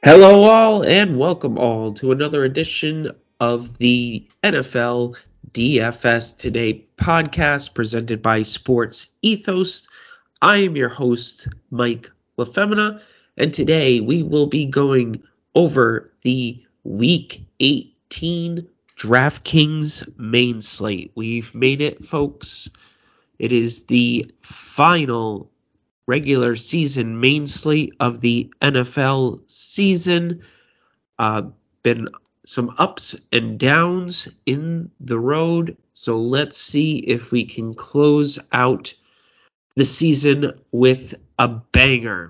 Hello, all, and welcome all to another edition of the NFL DFS Today podcast presented by Sports Ethos. I am your host, Mike LaFemina, and today we will be going over the Week 18 DraftKings main slate. We've made it, folks. It is the final regular season main slate of the NFL season. Been some ups and downs in the road, so let's see if we can close out the season with a banger.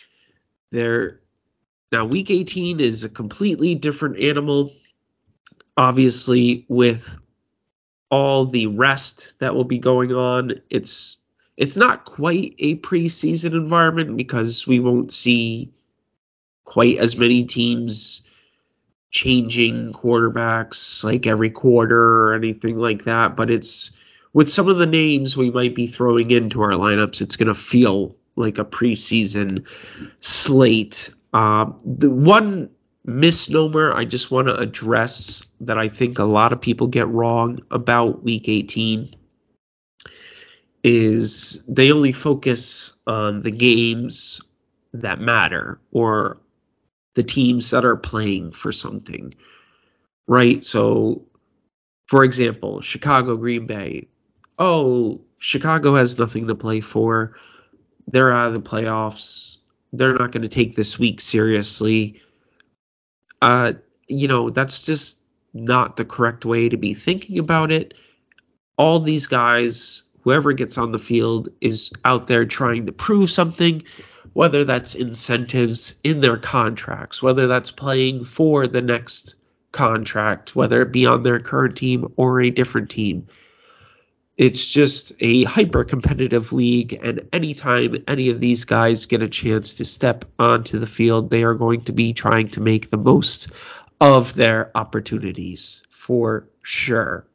Now, Week 18 is a completely different animal, obviously, with all the rest that will be going on. It's not quite a preseason environment because we won't see quite as many teams changing quarterbacks like every quarter or anything like that. But it's with some of the names we might be throwing into our lineups, it's going to feel like a preseason slate. The one misnomer I just want to address that I think a lot of people get wrong about Week 18 is they only focus on the games that matter or the teams that are playing for something, right? So, for example, Chicago, Green Bay. Oh, Chicago has nothing to play for. They're out of the playoffs. They're not going to take this week seriously. That's just not the correct way to be thinking about it. All these guys, whoever gets on the field, is out there trying to prove something, whether that's incentives in their contracts, whether that's playing for the next contract, whether it be on their current team or a different team. It's just a hyper-competitive league, and anytime any of these guys get a chance to step onto the field, they are going to be trying to make the most of their opportunities, for sure.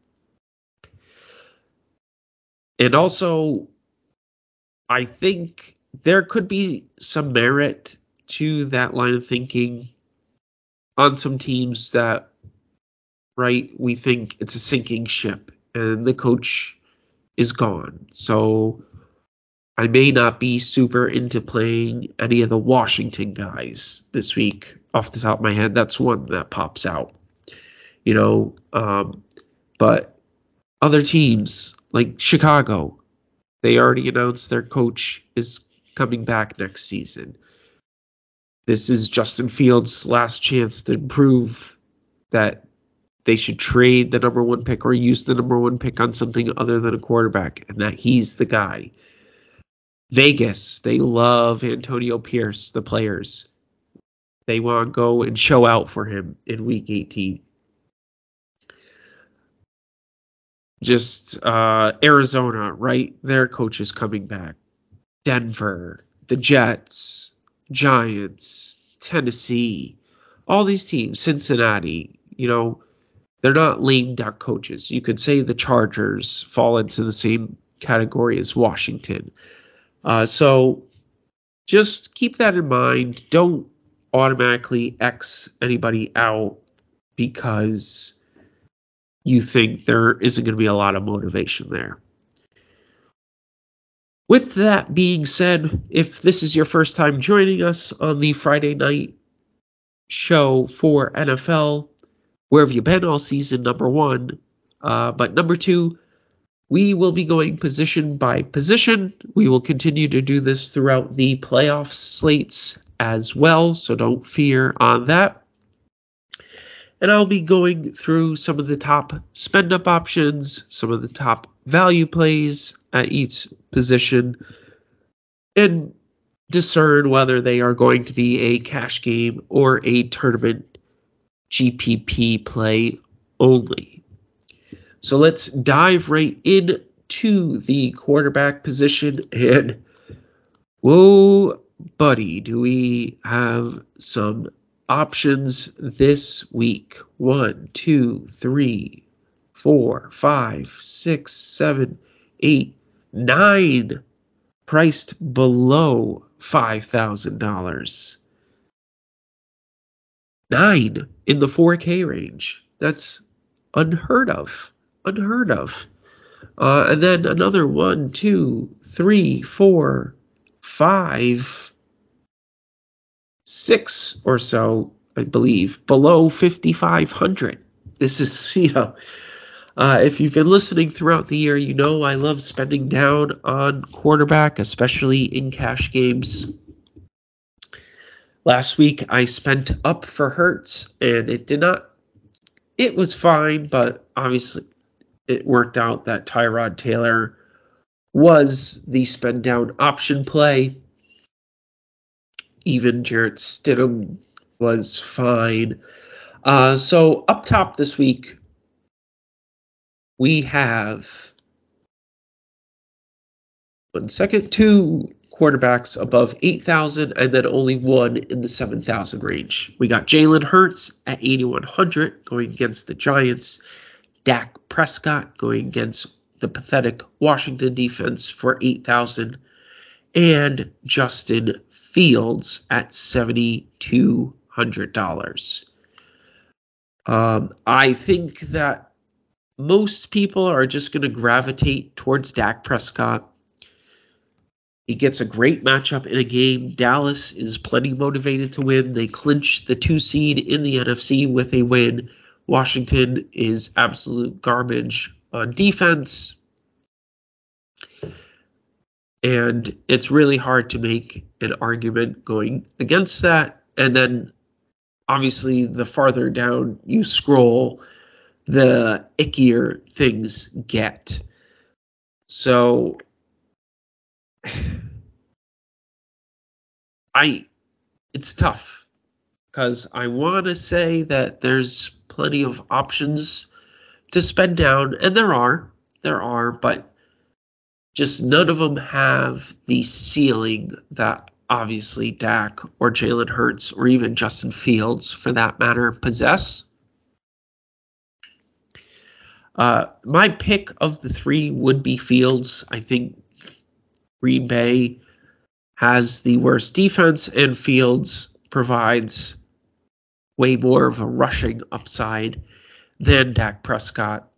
And also, I think there could be some merit to that line of thinking on some teams that, right, we think it's a sinking ship and the coach is gone. So I may not be super into playing any of the Washington guys this week off the top of my head. That's one that pops out, but other teams like Chicago, they already announced their coach is coming back next season. This is Justin Fields' last chance to prove that they should trade the number one pick or use the number one pick on something other than a quarterback, and that he's the guy. Vegas, they love Antonio Pierce, the players. They want to go and show out for him in Week 18. Just Arizona, right? Their coach is coming back. Denver, the Jets, Giants, Tennessee, all these teams, Cincinnati, they're not lame duck coaches. You could say the Chargers fall into the same category as Washington. So just keep that in mind. Don't automatically X anybody out because you think there isn't going to be a lot of motivation there. With that being said, if this is your first time joining us on the Friday night show for NFL, where have you been all season, number one? But number two, we will be going position by position. We will continue to do this throughout the playoff slates as well, so don't fear on that. And I'll be going through some of the top spend-up options, some of the top value plays at each position, and discern whether they are going to be a cash game or a tournament GPP play only. So let's dive right into the quarterback position. And whoa, buddy, do we have some options this week? 1, 2, 3, 4, 5, 6, 7, 8, 9 priced below $5,000. 9 in the 4K range. That's unheard of. Unheard of. And then another 1, 2, 3, 4, 5, 6 or so, I believe, below 5,500. This is, if you've been listening throughout the year, you know I love spending down on quarterback, especially in cash games. Last week, I spent up for Hurts, and it was fine, but obviously it worked out that Tyrod Taylor was the spend down option play. Even Jarrett Stidham was fine. So up top this week, we have 2 quarterbacks above 8,000 and then only 1 in the 7,000 range. We got Jalen Hurts at 8,100 going against the Giants. Dak Prescott going against the pathetic Washington defense for 8,000. And Justin Fields at $7,200. I think that most people are just going to gravitate towards Dak Prescott. He gets a great matchup in a game. Dallas is plenty motivated to win. They clinched the 2 seed in the NFC with a win. Washington is absolute garbage on defense. And it's really hard to make an argument going against that. And then, obviously, the farther down you scroll, the ickier things get. So, it's tough because I want to say that there's plenty of options to spend down, and there are, but just none of them have the ceiling that obviously Dak or Jalen Hurts or even Justin Fields, for that matter, possess. My pick of the 3 would be Fields. I think Green Bay has the worst defense, and Fields provides way more of a rushing upside than Dak Prescott.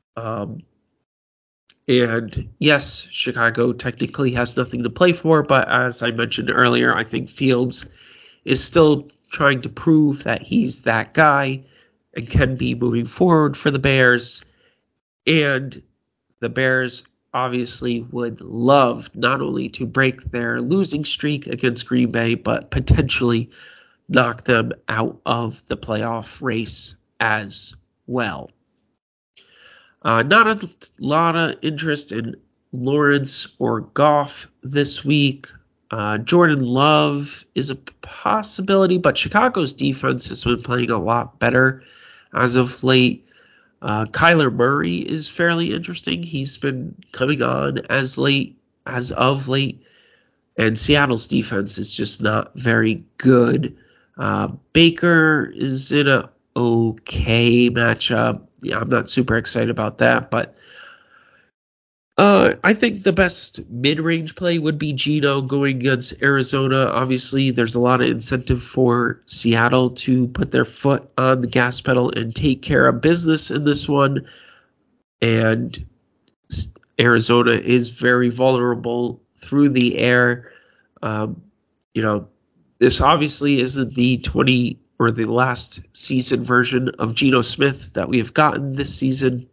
And yes, Chicago technically has nothing to play for, but as I mentioned earlier, I think Fields is still trying to prove that he's that guy and can be moving forward for the Bears. And the Bears obviously would love not only to break their losing streak against Green Bay, but potentially knock them out of the playoff race as well. Not a lot of interest in Lawrence or Goff this week. Jordan Love is a possibility, but Chicago's defense has been playing a lot better as of late. Kyler Murray is fairly interesting. He's been coming on as of late, and Seattle's defense is just not very good. Baker is in a okay matchup. Yeah, I'm not super excited about that, but I think the best mid-range play would be Geno going against Arizona. Obviously, there's a lot of incentive for Seattle to put their foot on the gas pedal and take care of business in this one. And Arizona is very vulnerable through the air. This obviously isn't the the last season version of Geno Smith that we have gotten this season.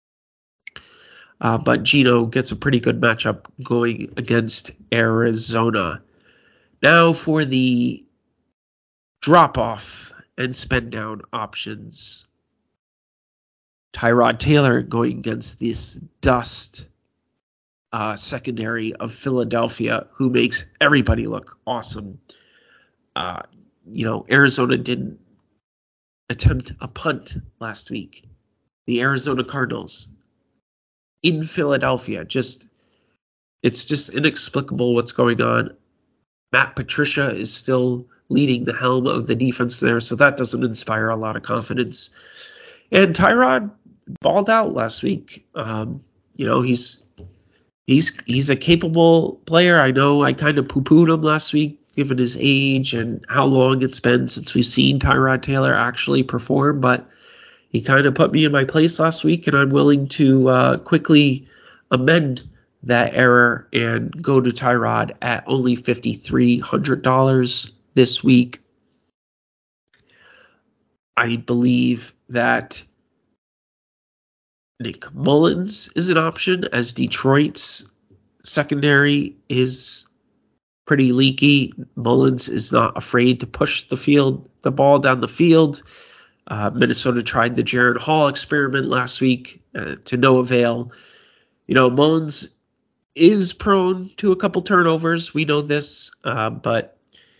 But Geno gets a pretty good matchup going against Arizona. Now for the drop-off and spend-down options. Tyrod Taylor going against this dust secondary of Philadelphia, who makes everybody look awesome. Arizona didn't attempt a punt last week. The Arizona Cardinals in Philadelphia, it's just inexplicable what's going on. Matt Patricia is still leading the helm of the defense there, so that doesn't inspire a lot of confidence. And Tyrod balled out last week. He's a capable player. I know I kind of poo-pooed him last week given his age and how long it's been since we've seen Tyrod Taylor actually perform, but he kind of put me in my place last week, and I'm willing to quickly amend that error and go to Tyrod at only $5,300 this week. I believe that Nick Mullins is an option, as Detroit's secondary is pretty leaky. Mullins is not afraid to push the ball down the field. Minnesota tried the Jaron Hall experiment last week to no avail. Mullins is prone to a couple turnovers. We know this, but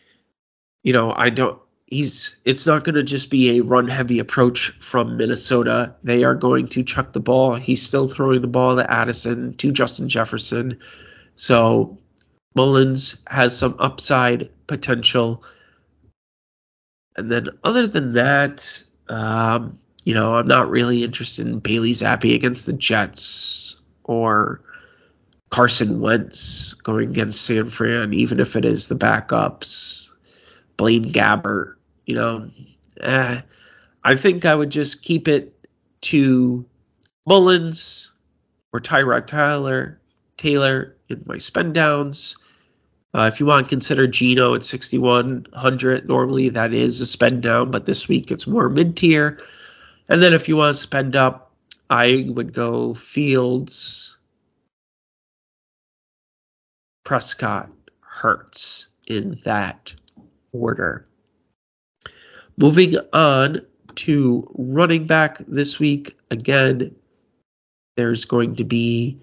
it's not going to just be a run-heavy approach from Minnesota. They are going to chuck the ball. He's still throwing the ball to Addison, to Justin Jefferson. So Mullins has some upside potential. And then other than that, I'm not really interested in Bailey Zappi against the Jets or Carson Wentz going against San Fran, even if it is the backups. Blaine Gabbert. I think I would just keep it to Mullins or Tyrod Taylor in my spend downs. If you want to consider Geno at 6,100, normally that is a spend down, but this week it's more mid-tier. And then if you want to spend up, I would go Fields, Prescott, Hurts in that order. Moving on to running back this week. Again, there's going to be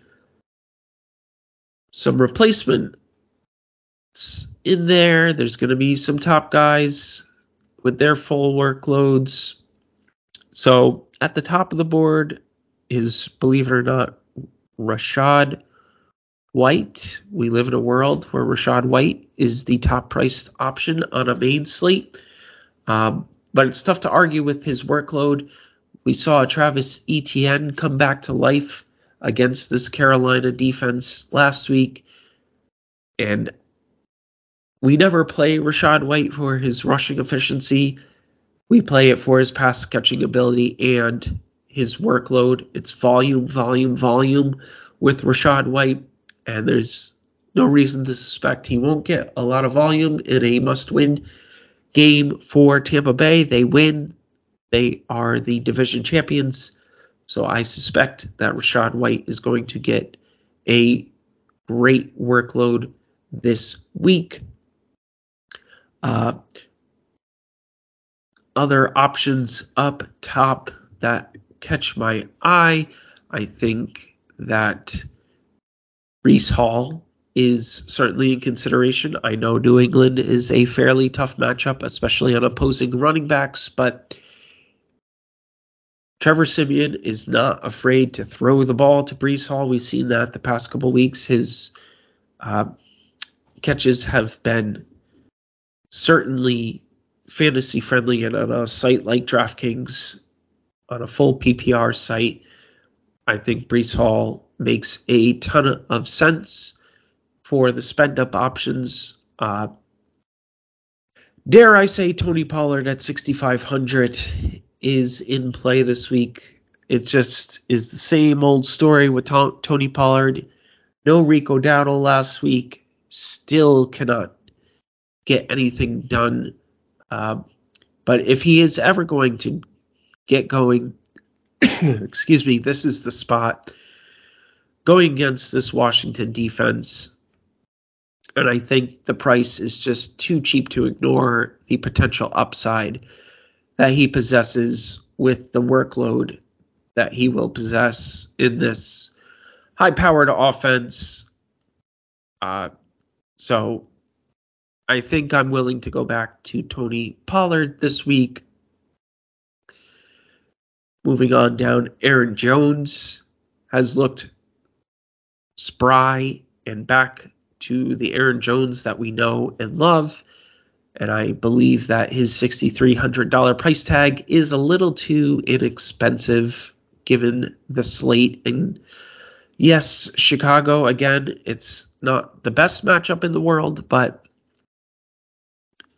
some replacements in there. There's going to be some top guys with their full workloads. So at the top of the board is, believe it or not, Rachaad White. We live in a world where Rachaad White is the top priced option on a main slate. But it's tough to argue with his workload. We saw Travis Etienne come back to life against this Carolina defense last week. And we never play Rachaad White for his rushing efficiency. We play it for his pass catching ability and his workload. It's volume with Rachaad White. And there's no reason to suspect he won't get a lot of volume in a must-win game for Tampa Bay. They win. They are the division champions. So I suspect that Rachaad White is going to get a great workload this week. Other options up top that catch my eye, I think that Breece Hall is certainly in consideration. I know New England is a fairly tough matchup, especially on opposing running backs, but Trevor Siemian is not afraid to throw the ball to Breece Hall. We've seen that the past couple weeks. His catches have been certainly fantasy friendly, and on a site like DraftKings, on a full PPR site, I think Breece Hall makes a ton of sense for the spend up options. Dare I say Tony Pollard at 6,500 is in play this week. It just is the same old story with Tony Pollard. No Rico Dowdle last week. Still cannot get anything done. But if he is ever going to get going, excuse me, this is the spot. Going against this Washington defense, and I think the price is just too cheap to ignore the potential upside that he possesses with the workload that he will possess in this high-powered offense. So I think I'm willing to go back to Tony Pollard this week. Moving on down, Aaron Jones has looked spry and back to the Aaron Jones that we know and love. And I believe that his $6,300 price tag is a little too inexpensive given the slate. And yes, Chicago, again, it's not the best matchup in the world, but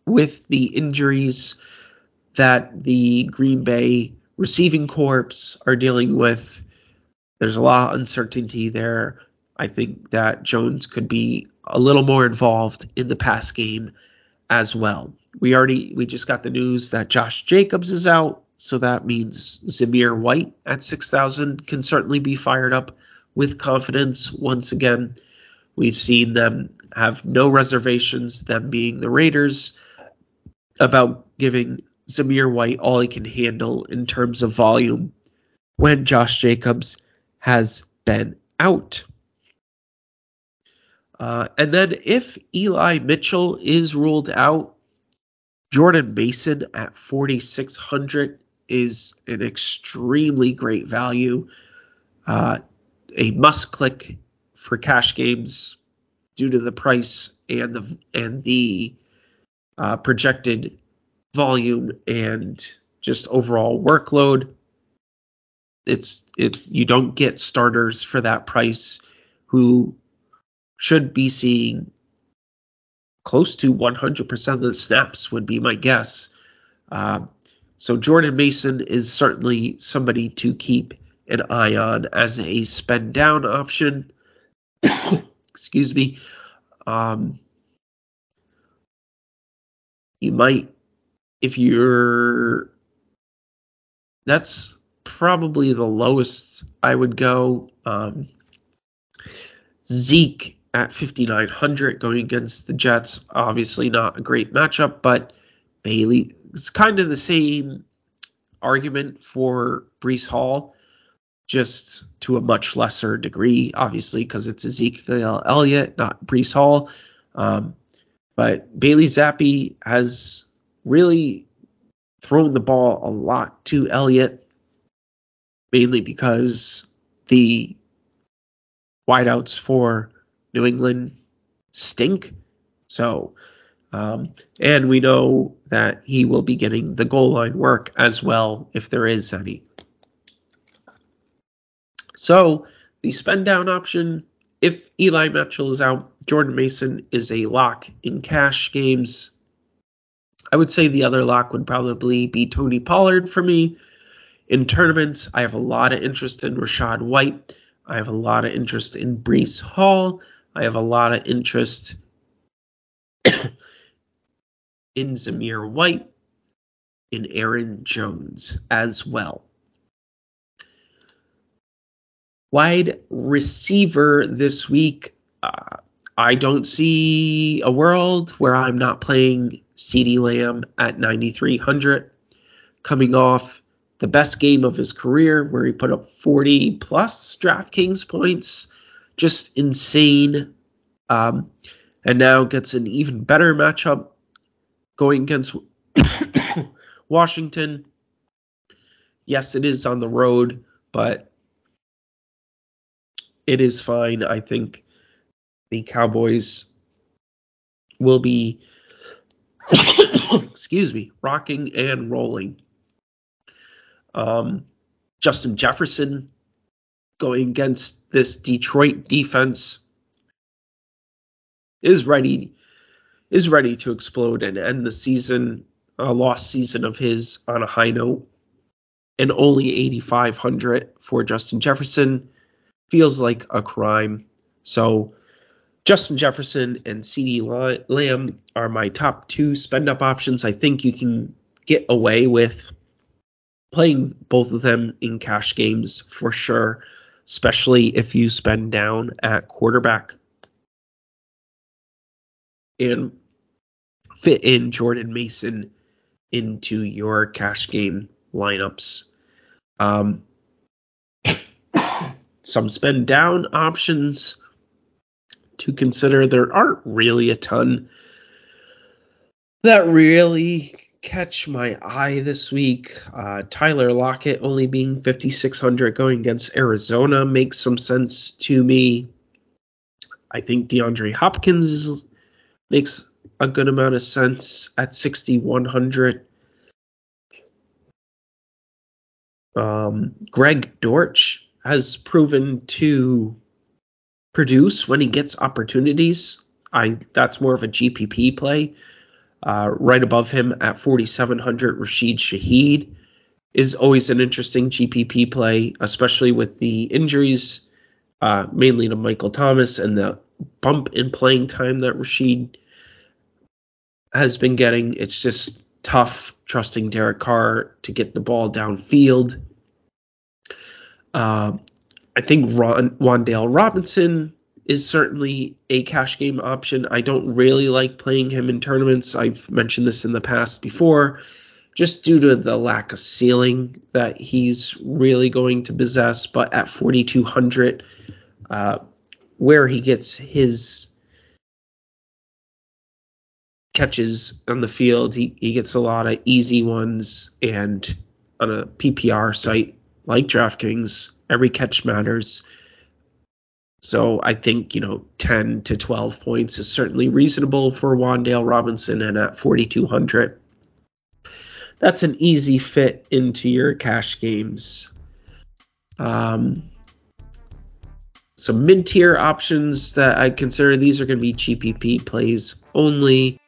with the injuries that the Green Bay receiving corps are dealing with, there's a lot of uncertainty there. I think that Jones could be a little more involved in the pass game as well. We just got the news that Josh Jacobs is out, so that means Zamir White at 6,000 can certainly be fired up with confidence once again. We've seen them have no reservations, them being the Raiders, about giving Zamir White all he can handle in terms of volume when Josh Jacobs has been out. And then if Eli Mitchell is ruled out, Jordan Mason at 4,600 is an extremely great value. A must-click for cash games due to the price and the projected volume and just overall workload. You don't get starters for that price who should be seeing close to 100% of the snaps would be my guess. So Jordan Mason is certainly somebody to keep an eye on as a spend down option. Excuse me. You might, that's probably the lowest I would go. Zeke at 5,900 going against the Jets. Obviously not a great matchup, but Bailey, it's kind of the same argument for Breece Hall, just to a much lesser degree, obviously, because it's Ezekiel Elliott, not Breece Hall. But Bailey Zappi has really thrown the ball a lot to Elliott, mainly because the wideouts for New England stink. So, and we know that he will be getting the goal line work as well, if there is any. So, the spend down option, if Eli Mitchell is out, Jordan Mason is a lock in cash games. I would say the other lock would probably be Tony Pollard for me. In tournaments, I have a lot of interest in Rachaad White. I have a lot of interest in Breece Hall. I have a lot of interest in Zamir White, in Aaron Jones as well. Wide receiver this week, I don't see a world where I'm not playing CeeDee Lamb at 9,300, coming off the best game of his career where he put up 40 plus DraftKings points. Just insane. And now gets an even better matchup going against Washington. Yes, it is on the road, but it is fine. I think the Cowboys will be rocking and rolling. Justin Jefferson going against this Detroit defense is ready to explode and end the season, a lost season of his, on a high note. And only 8,500 for Justin Jefferson feels like a crime. So Justin Jefferson and CeeDee Lamb are my top two spend up options. I think you can get away with playing both of them in cash games for sure, especially if you spend down at quarterback and fit in Jordan Mason into your cash game lineups. Some spend down options to consider. There aren't really a ton that really catch my eye this week. Tyler Lockett only being 5,600 going against Arizona makes some sense to me. I think DeAndre Hopkins makes a good amount of sense at 6,100. Greg Dortch has proven to produce when he gets opportunities. That's more of a GPP play. Right above him at 4,700, Rashid Shaheed is always an interesting GPP play, especially with the injuries, mainly to Michael Thomas, and the bump in playing time that Rashid has been getting. It's just tough trusting Derek Carr to get the ball downfield. I think Wan'Dale Robinson is certainly a cash game option. I don't really like playing him in tournaments. I've mentioned this in the past before, just due to the lack of ceiling that he's really going to possess. But at 4,200, where he gets his catches on the field, he gets a lot of easy ones, and on a PPR site like DraftKings, every catch matters. So I think, 10 to 12 points is certainly reasonable for Wan'Dale Robinson, and at 4,200, that's an easy fit into your cash games. Some mid-tier options that I consider, these are going to be GPP plays only.